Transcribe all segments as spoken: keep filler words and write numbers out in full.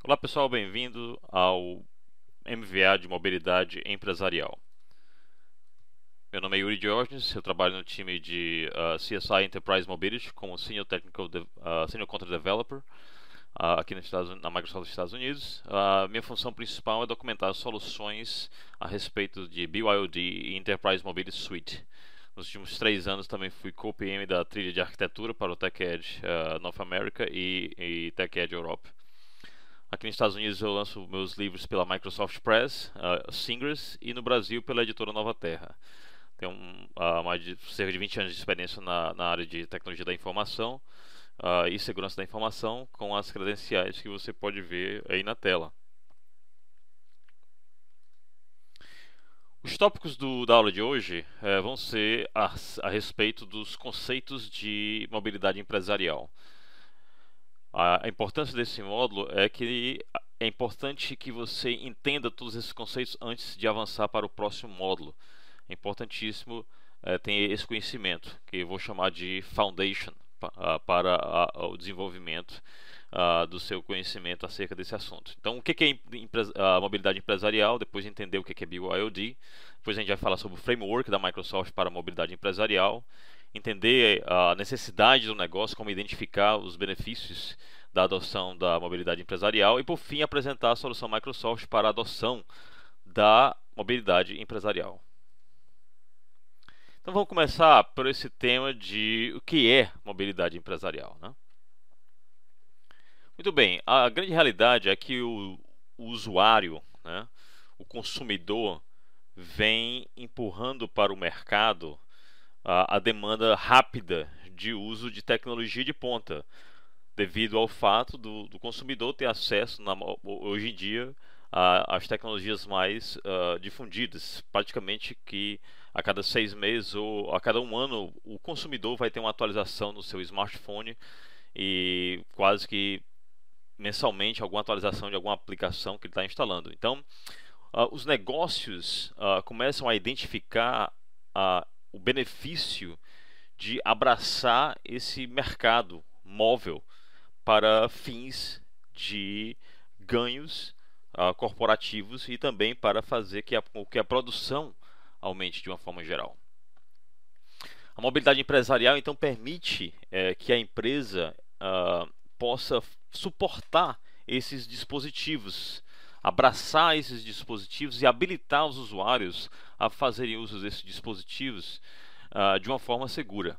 Olá pessoal, bem-vindo ao M V A de Mobilidade Empresarial. Meu nome é Yuri Diógenes, eu trabalho no time de uh, C S I Enterprise Mobility como Senior, Technical de uh, Senior Content Developer uh, aqui nos Estados, na Microsoft dos Estados Unidos. Uh, minha função principal é documentar soluções a respeito de B Y O D e Enterprise Mobility Suite. Nos últimos três anos também fui co-P M da trilha de arquitetura para o TechEdge uh, North America e, e TechEdge Europe. Aqui nos Estados Unidos eu lanço meus livros pela Microsoft Press, uh, Singers, e no Brasil pela editora Nova Terra. Tenho um, uh, mais de cerca de vinte anos de experiência na, na área de tecnologia da informação uh, e segurança da informação, com as credenciais que você pode ver aí na tela. Os tópicos do, da aula de hoje uh, vão ser a, a respeito dos conceitos de mobilidade empresarial. A importância desse módulo é que é importante que você entenda todos esses conceitos antes de avançar para o próximo módulo. É importantíssimo é, ter esse conhecimento, que eu vou chamar de foundation, para a, o desenvolvimento a, do seu conhecimento acerca desse assunto. Então, o que é a mobilidade empresarial? Depois entender o que é B Y O D. Depois a gente vai falar sobre o framework da Microsoft para a mobilidade empresarial. Entender a necessidade do negócio, como identificar os benefícios da adoção da mobilidade empresarial e, por fim, apresentar a solução Microsoft para a adoção da mobilidade empresarial. Então vamos começar por esse tema de o que é mobilidade empresarial, né? Muito bem, a grande realidade é que o, o usuário, né, o consumidor, vem empurrando para o mercado a, a demanda rápida de uso de tecnologia de ponta, devido ao fato do, do consumidor ter acesso na, hoje em dia às tecnologias mais uh, difundidas, praticamente que a cada seis meses ou a cada um ano o consumidor vai ter uma atualização no seu smartphone e quase que mensalmente alguma atualização de alguma aplicação que ele está instalando. Então, uh, os negócios uh, começam a identificar uh, o benefício de abraçar esse mercado móvel para fins de ganhos uh, corporativos e também para fazer que a, que a produção aumente de uma forma geral. A mobilidade empresarial então permite é, que a empresa uh, possa suportar esses dispositivos, abraçar esses dispositivos e habilitar os usuários a fazerem uso desses dispositivos uh, de uma forma segura.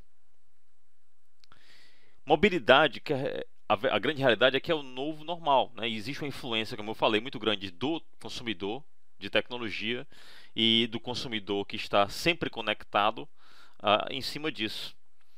Mobilidade, que é, a, a grande realidade é que é o novo normal, né? Existe uma influência, como eu falei, muito grande do consumidor de tecnologia e do consumidor que está sempre conectado uh, em cima disso.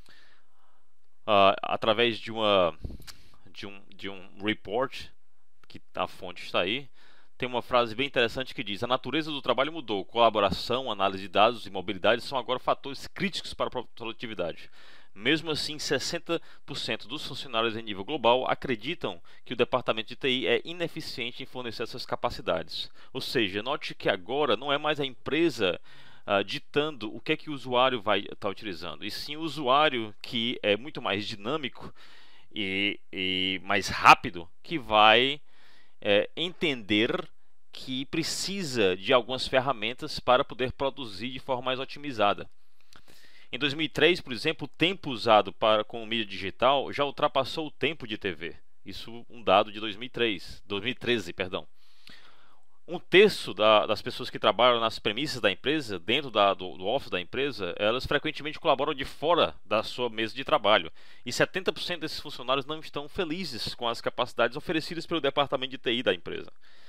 Uh, através de, uma, de, um, de um report, que a fonte está aí, tem uma frase bem interessante que diz: a natureza do trabalho mudou, colaboração, análise de dados e mobilidade são agora fatores críticos para a produtividade. Mesmo assim, sessenta por cento dos funcionários em nível global acreditam que o departamento de T I é ineficiente em fornecer essas capacidades. Ou seja, note que agora não é mais a empresa uh, ditando o que é que o usuário vai estar tá utilizando, e sim o usuário, que é muito mais dinâmico e, e mais rápido, que vai é, entender que precisa de algumas ferramentas para poder produzir de forma mais otimizada. Em dois mil e três, por exemplo, o tempo usado para, com mídia digital já ultrapassou o tempo de T V. Isso um dado de dois mil e três, dois mil e treze, perdão. Um terço da, das pessoas que trabalham nas premissas da empresa, dentro da, do, do office da empresa, elas frequentemente colaboram de fora da sua mesa de trabalho. E setenta por cento desses funcionários não estão felizes com as capacidades oferecidas pelo departamento de T I da empresa.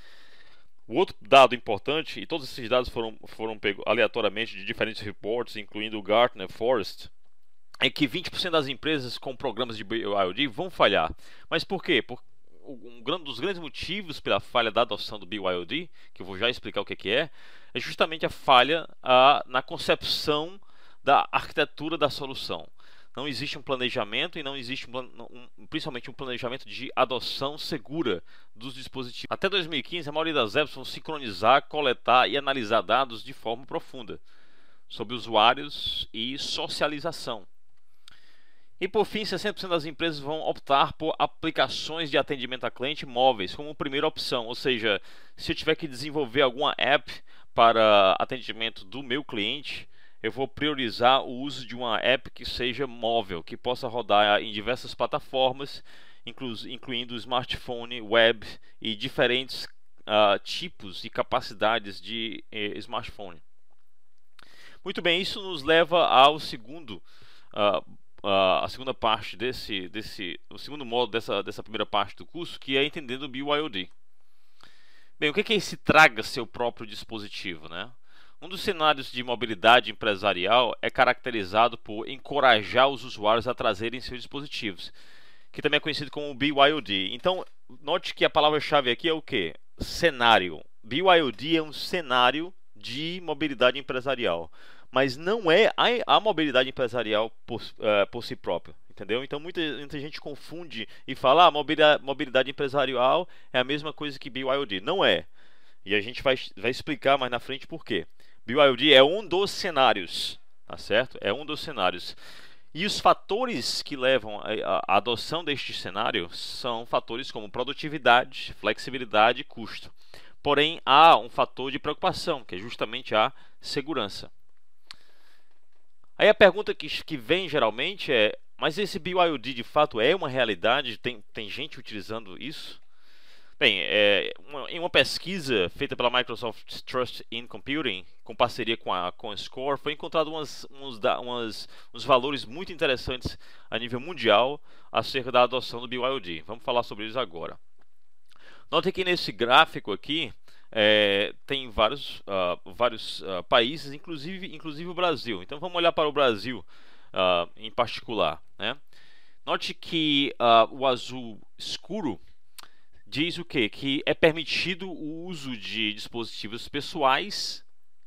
O outro dado importante, e todos esses dados foram, foram pegos aleatoriamente de diferentes reports, incluindo o Gartner Forrest, é que vinte por cento das empresas com programas de B Y O D vão falhar. Mas por quê? Por, um dos grandes motivos pela falha da adoção do B Y O D, que eu vou já explicar o que, que é, é justamente a falha a, na concepção da arquitetura da solução. Não existe um planejamento e não existe um, um, principalmente um planejamento de adoção segura dos dispositivos. Até dois mil e quinze, a maioria das apps vão sincronizar, coletar e analisar dados de forma profunda sobre usuários e socialização. E por fim, sessenta por cento das empresas vão optar por aplicações de atendimento a cliente móveis como primeira opção. Ou seja, se eu tiver que desenvolver alguma app para atendimento do meu cliente, eu vou priorizar o uso de uma app que seja móvel, que possa rodar em diversas plataformas, inclu incluindo smartphone, web e diferentes uh, tipos e capacidades de eh, smartphone. Muito bem, isso nos leva ao segundo uh, Uh, a segunda parte desse, desse, o segundo módulo dessa, dessa primeira parte do curso, que é entendendo o B Y O D. Bem, o que é esse traga seu próprio dispositivo, né? Um dos cenários de mobilidade empresarial é caracterizado por encorajar os usuários a trazerem seus dispositivos, que também é conhecido como B Y O D. Então, note que a palavra-chave aqui é o que? Cenário. B Y O D é um cenário de mobilidade empresarial, mas não é a, a mobilidade empresarial por, uh, por si própria, entendeu? Então muita, muita gente confunde e fala, ah, mobilidade, mobilidade empresarial é a mesma coisa que B Y O D. Não é. E a gente vai, vai explicar mais na frente por quê. B Y O D é um dos cenários, tá certo? É um dos cenários. E os fatores que levam à adoção deste cenário são fatores como produtividade, flexibilidade e custo. Porém, há um fator de preocupação, que é justamente a segurança. Aí a pergunta que, que vem geralmente é, mas esse B Y O D de fato é uma realidade? Tem, tem gente utilizando isso? Bem, é, uma, em uma pesquisa feita pela Microsoft Trust in Computing, com parceria com a, com a Score, foi encontrado umas, uns, umas, uns valores muito interessantes a nível mundial acerca da adoção do B Y O D. Vamos falar sobre eles agora. Note que nesse gráfico aqui é, tem vários, uh, vários uh, países, inclusive, inclusive o Brasil. Então vamos olhar para o Brasil uh, em particular, né? Note que uh, o azul escuro diz o quê? Que é permitido o uso de dispositivos pessoais,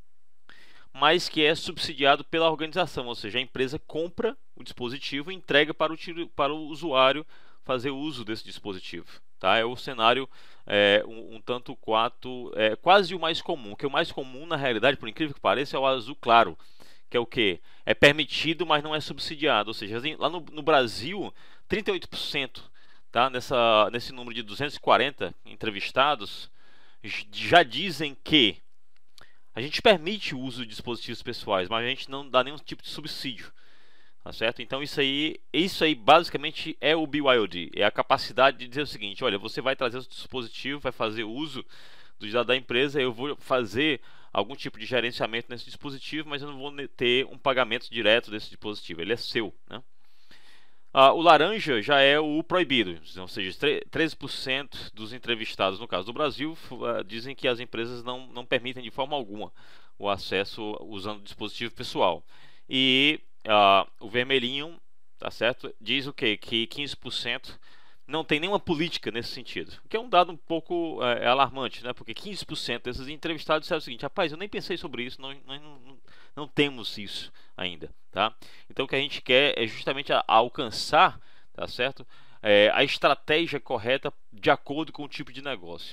mas que é subsidiado pela organização, ou seja, a empresa compra o dispositivo e entrega para o, para o usuário fazer uso desse dispositivo. Tá? É o cenário é, um, um tanto quanto é, quase o mais comum. Que o mais comum, na realidade, por incrível que pareça, é o azul claro, que é o que? É permitido, mas não é subsidiado. Ou seja, lá no, no Brasil, trinta e oito por cento, tá? Nessa, nesse número de duzentos e quarenta entrevistados, já dizem que a gente permite o uso de dispositivos pessoais, mas a gente não dá nenhum tipo de subsídio. Tá certo? Então isso aí, isso aí basicamente é o B Y O D, é a capacidade de dizer o seguinte, olha, você vai trazer o dispositivo, vai fazer uso dos dados da empresa, eu vou fazer algum tipo de gerenciamento nesse dispositivo, mas eu não vou ter um pagamento direto desse dispositivo, ele é seu, né? Ah, o laranja já é o proibido, ou seja, treze por cento dos entrevistados, no caso do Brasil, dizem que as empresas não, não permitem de forma alguma o acesso usando o dispositivo pessoal. E Uh, o vermelhinho, tá certo? Diz o quê? Que quinze por cento não tem nenhuma política nesse sentido. O que é um dado um pouco é, alarmante, né? Porque quinze por cento desses entrevistados disseram o seguinte, rapaz, eu nem pensei sobre isso, nós, nós não, não, não temos isso ainda, tá? Então o que a gente quer é justamente a, a alcançar, tá certo? É, a estratégia correta de acordo com o tipo de negócio.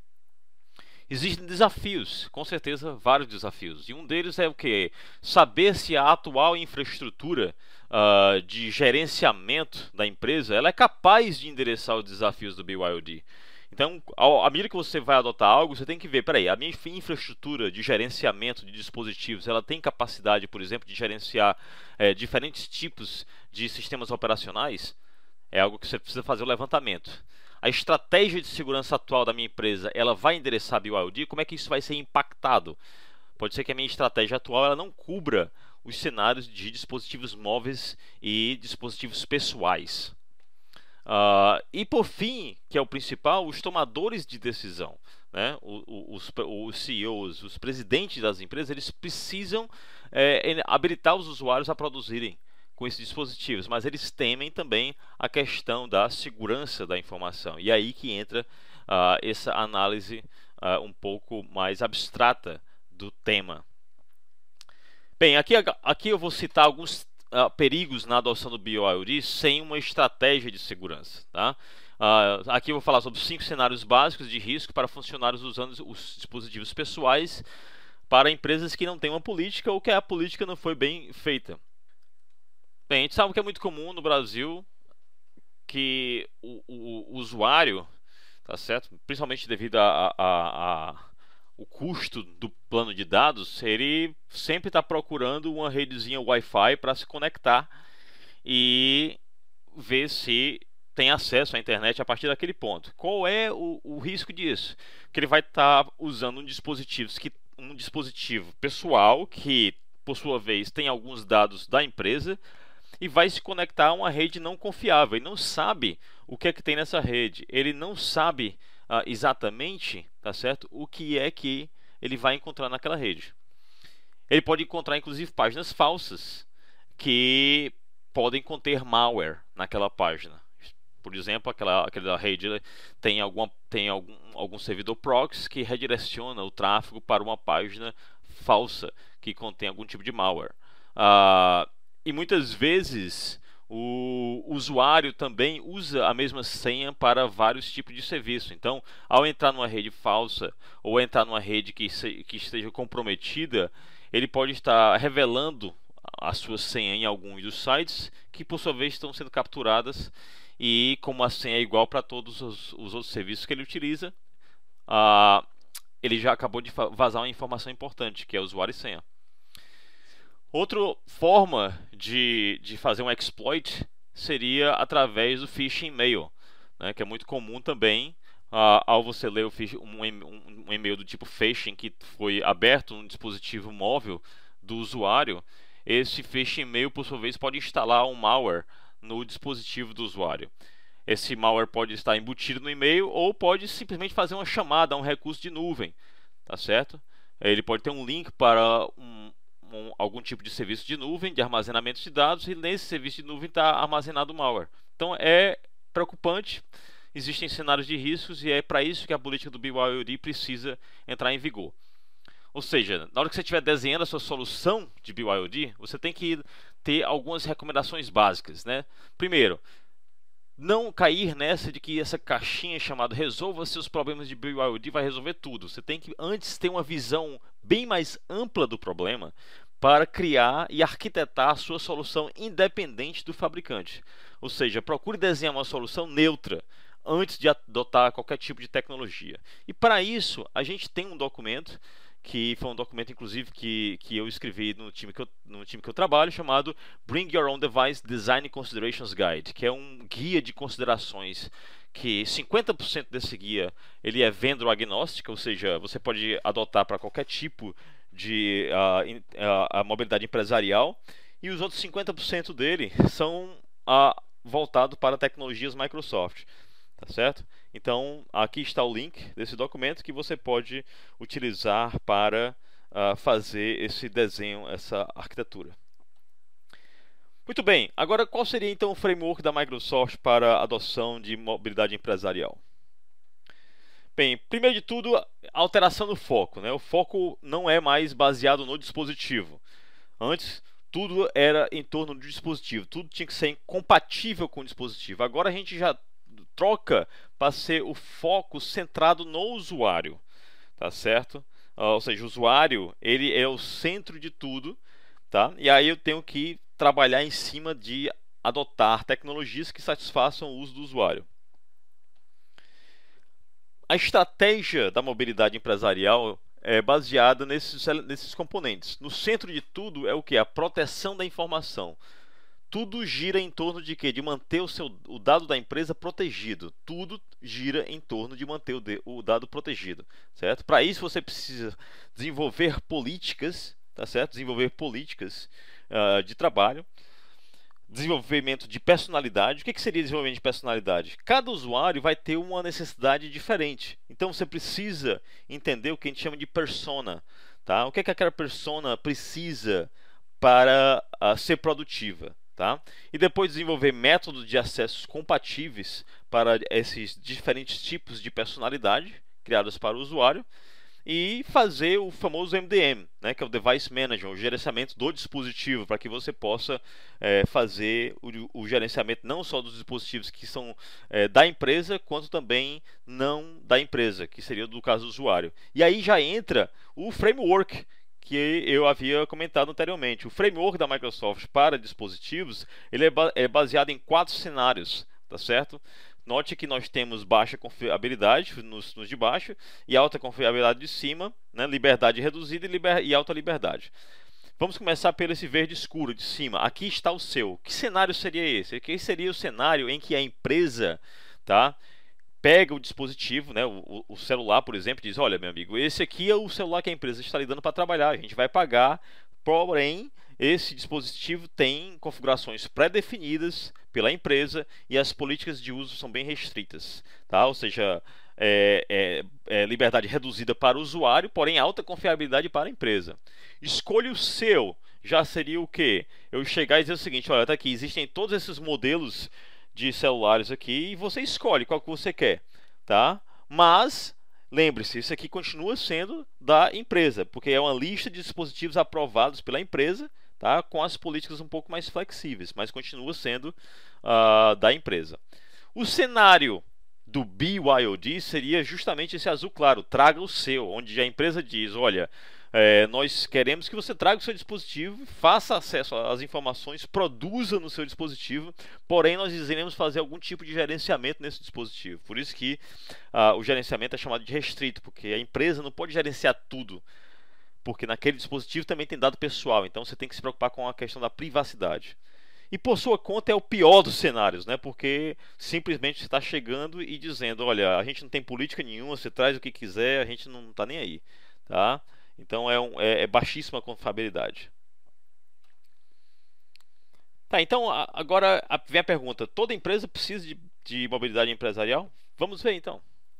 Existem desafios, com certeza vários desafios, e um deles é o que? Saber se a atual infraestrutura uh, de gerenciamento da empresa ela é capaz de endereçar os desafios do B Y O D. Então, à medida que você vai adotar algo, você tem que ver, peraí, a minha infraestrutura de gerenciamento de dispositivos, ela tem capacidade, por exemplo, de gerenciar é, diferentes tipos de sistemas operacionais? É algo que você precisa fazer o levantamento. A estratégia de segurança atual da minha empresa, ela vai endereçar B Y O D? Como é que isso vai ser impactado? Pode ser que a minha estratégia atual ela não cubra os cenários de dispositivos móveis e dispositivos pessoais. Uh, e por fim, que é o principal, os tomadores de decisão, né? os, os C E Os, os presidentes das empresas, eles precisam é, habilitar os usuários a produzirem com esses dispositivos, mas eles temem também a questão da segurança da informação. E é aí que entra uh, essa análise uh, um pouco mais abstrata do tema. Bem, aqui, aqui eu vou citar alguns uh, perigos na adoção do B Y O D sem uma estratégia de segurança. Tá? Uh, aqui eu vou falar sobre cinco cenários básicos de risco para funcionários usando os dispositivos pessoais para empresas que não têm uma política ou que a política não foi bem feita. Bem, a gente sabe que é muito comum no Brasil que o, o- o usuário, tá certo? Principalmente devido a, a- a- o custo do plano de dados, ele sempre está procurando uma redezinha Wi-Fi para se conectar e ver se tem acesso à internet a partir daquele ponto. Qual é o, o risco disso? Que ele vai estar usando um dispositivo, que, um dispositivo pessoal que, por sua vez, tem alguns dados da empresa e vai se conectar a uma rede não confiável. Ele não sabe o que é que tem nessa rede. Ele não sabe ah, exatamente, tá certo, o que é que ele vai encontrar naquela rede. Ele pode encontrar inclusive páginas falsas que podem conter malware naquela página. Por exemplo, aquela, aquela rede tem, alguma, tem algum, algum servidor proxy que redireciona o tráfego para uma página falsa que contém algum tipo de malware. Ah, e muitas vezes o usuário também usa a mesma senha para vários tipos de serviço. Então, ao entrar numa rede falsa ou entrar numa rede que, se, que esteja comprometida, ele pode estar revelando a sua senha em alguns dos sites que, por sua vez, estão sendo capturadas. E como a senha é igual para todos os, os outros serviços que ele utiliza, ah, ele já acabou de vazar uma informação importante, que é usuário e senha. Outra forma de, de fazer um exploit seria através do phishing mail, né, que é muito comum também. Uh, ao você ler um, um, um e-mail do tipo phishing que foi aberto no dispositivo móvel do usuário, esse phishing mail, por sua vez, pode instalar um malware no dispositivo do usuário. Esse malware pode estar embutido no e-mail ou pode simplesmente fazer uma chamada a um recurso de nuvem, tá certo? Ele pode ter um link para um, um, algum tipo de serviço de nuvem, de armazenamento de dados, e nesse serviço de nuvem está armazenado o malware. Então é preocupante, existem cenários de riscos e é para isso que a política do B Y O D precisa entrar em vigor. Ou seja, na hora que você estiver desenhando a sua solução de B Y O D, você tem que ter algumas recomendações básicas, né? Primeiro, não cair nessa de que essa caixinha chamada resolva seus problemas de B Y O D vai resolver tudo. Você tem que antes ter uma visão bem mais ampla do problema para criar e arquitetar a sua solução independente do fabricante. Ou seja, procure desenhar uma solução neutra antes de adotar qualquer tipo de tecnologia. E para isso, a gente tem um documento que foi um documento, inclusive, que, que eu escrevi no time que eu, no time que eu trabalho, chamado Bring Your Own Device Design Considerations Guide, que é um guia de considerações que cinquenta por cento desse guia ele é vendor agnostic, ou seja, você pode adotar para qualquer tipo de uh, in, uh, mobilidade empresarial, e os outros cinquenta por cento dele são uh, voltados para tecnologias Microsoft. Tá certo? Então, aqui está o link desse documento que você pode utilizar para uh, fazer esse desenho, essa arquitetura. Muito bem, agora qual seria então o framework da Microsoft para a adoção de mobilidade empresarial? Bem, primeiro de tudo, alteração do foco, né? O foco não é mais baseado no dispositivo. Antes, tudo era em torno do dispositivo, tudo tinha que ser compatível com o dispositivo. Agora a gente já troca para ser o foco centrado no usuário, tá certo? Uh, ou seja, o usuário ele é o centro de tudo, tá? E aí eu tenho que trabalhar em cima de adotar tecnologias que satisfaçam o uso do usuário. A estratégia da mobilidade empresarial é baseada nesses, nesses componentes. No centro de tudo é o que? A proteção da informação. Tudo gira em torno de quê? De manter o, seu, o dado da empresa protegido. Tudo gira em torno de manter o, de, o dado protegido, certo? Para isso você precisa desenvolver políticas, tá certo? Desenvolver políticas uh, de trabalho, desenvolvimento de personalidade. O que, que seria desenvolvimento de personalidade? Cada usuário vai ter uma necessidade diferente. Então você precisa entender o que a gente chama de persona, tá? O que, que aquela persona precisa para uh, ser produtiva. Tá? E depois desenvolver métodos de acessos compatíveis para esses diferentes tipos de personalidade criados para o usuário e fazer o famoso M D M, né, que é o Device Manager, o gerenciamento do dispositivo, para que você possa é, fazer o, o gerenciamento não só dos dispositivos que são é, da empresa, quanto também não da empresa, que seria do caso do usuário. E aí já entra o framework, que eu havia comentado anteriormente. O framework da Microsoft para dispositivos, ele é, ba é baseado em quatro cenários, tá certo? Note que nós temos baixa confiabilidade nos, nos de baixo e alta confiabilidade de cima, né? Liberdade reduzida e, liber e alta liberdade. Vamos começar pelo esse verde escuro de cima. Aqui está o seu. Que cenário seria esse? Aqui seria o cenário em que a empresa, tá, pega o dispositivo, né, o, o celular, por exemplo, e diz: olha, meu amigo, esse aqui é o celular que a empresa está lhe dando para trabalhar. A gente vai pagar, porém, esse dispositivo tem configurações pré-definidas pela empresa e as políticas de uso são bem restritas, tá? Ou seja, é, é, é liberdade reduzida para o usuário, porém alta confiabilidade para a empresa. Escolha o seu. Já seria o quê? Eu chegar e dizer o seguinte: olha, tá aqui, existem todos esses modelos de celulares aqui e você escolhe qual que você quer, tá? Mas lembre-se, isso aqui continua sendo da empresa, porque é uma lista de dispositivos aprovados pela empresa, tá? Com as políticas um pouco mais flexíveis, mas continua sendo uh, da empresa. O cenário do B Y O D seria justamente esse azul claro: traga o seu, onde a empresa diz: olha, é, nós queremos que você traga o seu dispositivo, faça acesso às informações, produza no seu dispositivo, porém nós iremos fazer algum tipo de gerenciamento nesse dispositivo. Por isso que uh, o gerenciamento é chamado de restrito, porque a empresa não pode gerenciar tudo, porque naquele dispositivo também tem dado pessoal, então você tem que se preocupar com a questão da privacidade. E por sua conta é o pior dos cenários, né? Porque simplesmente você está chegando e dizendo: olha, a gente não tem política nenhuma, você traz o que quiser, a gente não está nem aí, tá? Então é, um, é, é baixíssima confiabilidade. Tá, então agora vem a pergunta: toda empresa precisa de, de mobilidade empresarial? Vamos ver então.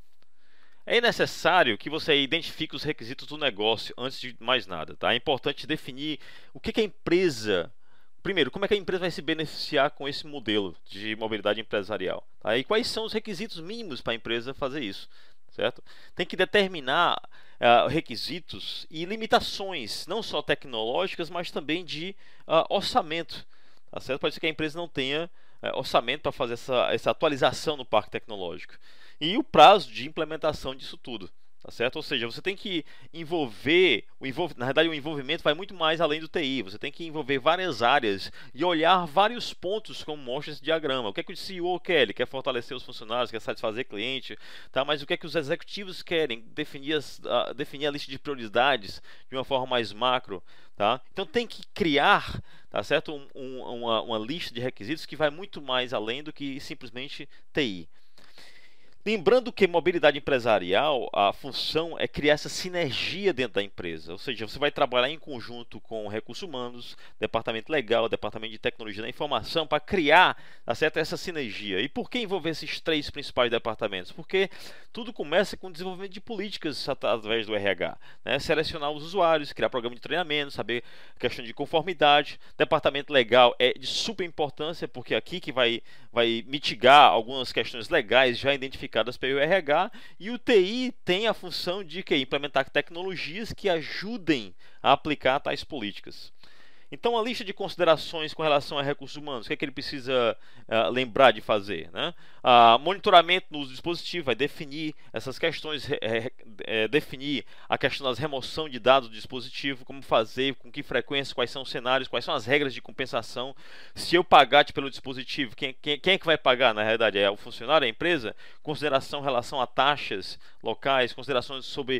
É necessário que você identifique os requisitos do negócio antes de mais nada, tá? É importante definir o que, que a empresa... Primeiro, como é que a empresa vai se beneficiar com esse modelo de mobilidade empresarial? Tá? E quais são os requisitos mínimos para a empresa fazer isso? Certo? Tem que determinar uh, requisitos e limitações, não só tecnológicas, mas também de uh, orçamento. Tá certo? Pode ser que a empresa não tenha uh, orçamento para fazer essa, essa atualização no parque tecnológico. E o prazo de implementação disso tudo. Tá certo? Ou seja, você tem que envolver, o envolv... na verdade o envolvimento vai muito mais além do T I, você tem que envolver várias áreas e olhar vários pontos como mostra esse diagrama. O que é que o C E O quer? Ele quer fortalecer os funcionários, quer satisfazer cliente, tá? Mas o que é que os executivos querem? Definir, as, uh, definir a lista de prioridades de uma forma mais macro, tá? Então tem que criar, tá certo? Um, um, uma, uma lista de requisitos que vai muito mais além do que simplesmente T I. Lembrando que mobilidade empresarial, a função é criar essa sinergia dentro da empresa, ou seja, você vai trabalhar em conjunto com recursos humanos, departamento legal, departamento de tecnologia da informação, para criar, tá certo, essa sinergia. E por que envolver esses três principais departamentos? Porque tudo começa com o desenvolvimento de políticas através do R H, né? Selecionar os usuários, criar programa de treinamento, saber a questão de conformidade. Departamento legal é de super importância, porque é aqui que vai, vai mitigar algumas questões legais já identificadas pelo R H, e o T I tem a função de que implementar tecnologias que ajudem a aplicar tais políticas. Então, a lista de considerações com relação a recursos humanos, o que é que ele precisa uh, lembrar de fazer, né? Uh, monitoramento no uso do dispositivo, vai definir essas questões, é, é, definir a questão da remoção de dados do dispositivo, como fazer, com que frequência, quais são os cenários, quais são as regras de compensação. Se eu pagar pelo dispositivo, quem, quem, quem é que vai pagar? Na realidade, é o funcionário, a empresa? Consideração em relação a taxas locais, considerações sobre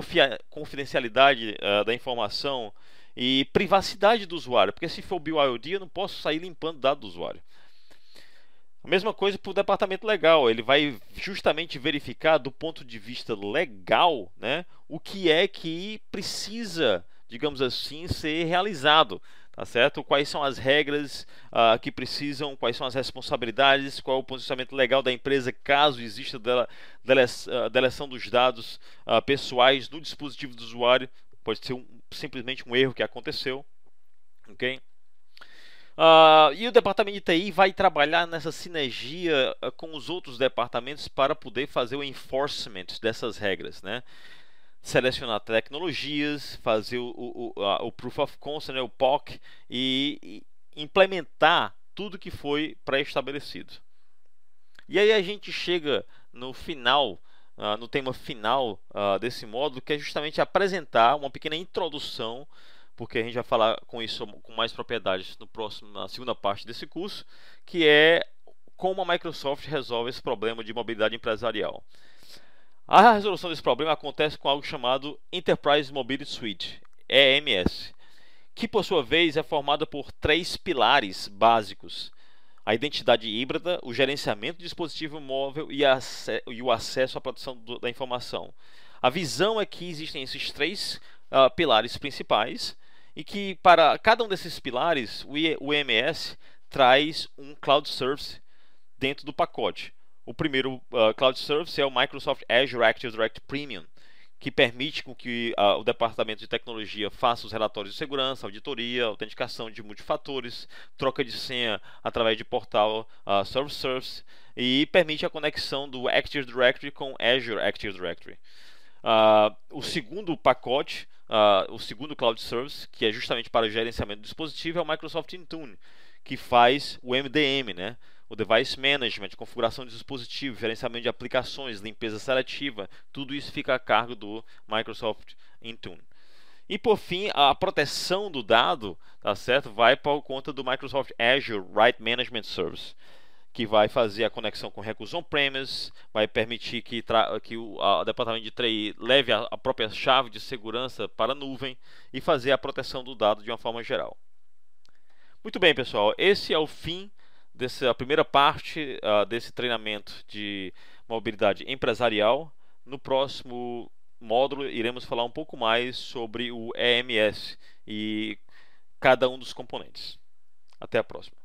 confidencialidade uh, da informação, e privacidade do usuário, porque se for B Y O D eu não posso sair limpando dados do usuário. A mesma coisa para o departamento legal, ele vai justamente verificar do ponto de vista legal, né, o que é que precisa, digamos assim, ser realizado, tá certo? Quais são as regras uh, que precisam, quais são as responsabilidades, qual é o posicionamento legal da empresa caso exista dela, dele, uh, deleção dos dados uh, pessoais no dispositivo do usuário. Pode ser um, simplesmente um erro que aconteceu, ok? Uh, e o departamento de T I vai trabalhar nessa sinergia uh, com os outros departamentos para poder fazer o enforcement dessas regras, né? Selecionar tecnologias, fazer o, o, o, o Proof of Concept, né, o P O C, e, e implementar tudo que foi pré-estabelecido. E aí a gente chega no final uh, no tema final uh, desse módulo, que é justamente apresentar uma pequena introdução, porque a gente vai falar com isso com mais propriedades no próximo, na segunda parte desse curso, que é como a Microsoft resolve esse problema de mobilidade empresarial. A resolução desse problema acontece com algo chamado Enterprise Mobility Suite, E M S, que por sua vez é formada por três pilares básicos: a identidade híbrida, o gerenciamento do dispositivo móvel e, e o acesso à proteção do, da informação. A visão é que existem esses três uh, pilares principais e que para cada um desses pilares o, o E M S traz um Cloud Service dentro do pacote. O primeiro uh, Cloud Service é o Microsoft Azure Active Directory Premium, que permite com que uh, o departamento de tecnologia faça os relatórios de segurança, auditoria, autenticação de multifatores, troca de senha através de portal uh, Service Service e permite a conexão do Active Directory com Azure Active Directory. Uh, o segundo pacote, uh, o segundo Cloud Service, que é justamente para o gerenciamento do dispositivo, é o Microsoft Intune, que faz o M D M, né? O Device Management, configuração de dispositivos, gerenciamento de aplicações, limpeza seletiva, tudo isso fica a cargo do Microsoft Intune. E por fim, a proteção do dado, tá certo? Vai por conta do Microsoft Azure Right Management Service, que vai fazer a conexão com recursos on-premise, vai permitir que, que o a, departamento de T I leve a, a própria chave de segurança para a nuvem e fazer a proteção do dado de uma forma geral. Muito bem, pessoal, esse é o fim dessa primeira parte uh, desse treinamento de mobilidade empresarial. No próximo módulo iremos falar um pouco mais sobre o E M S e cada um dos componentes. Até a próxima.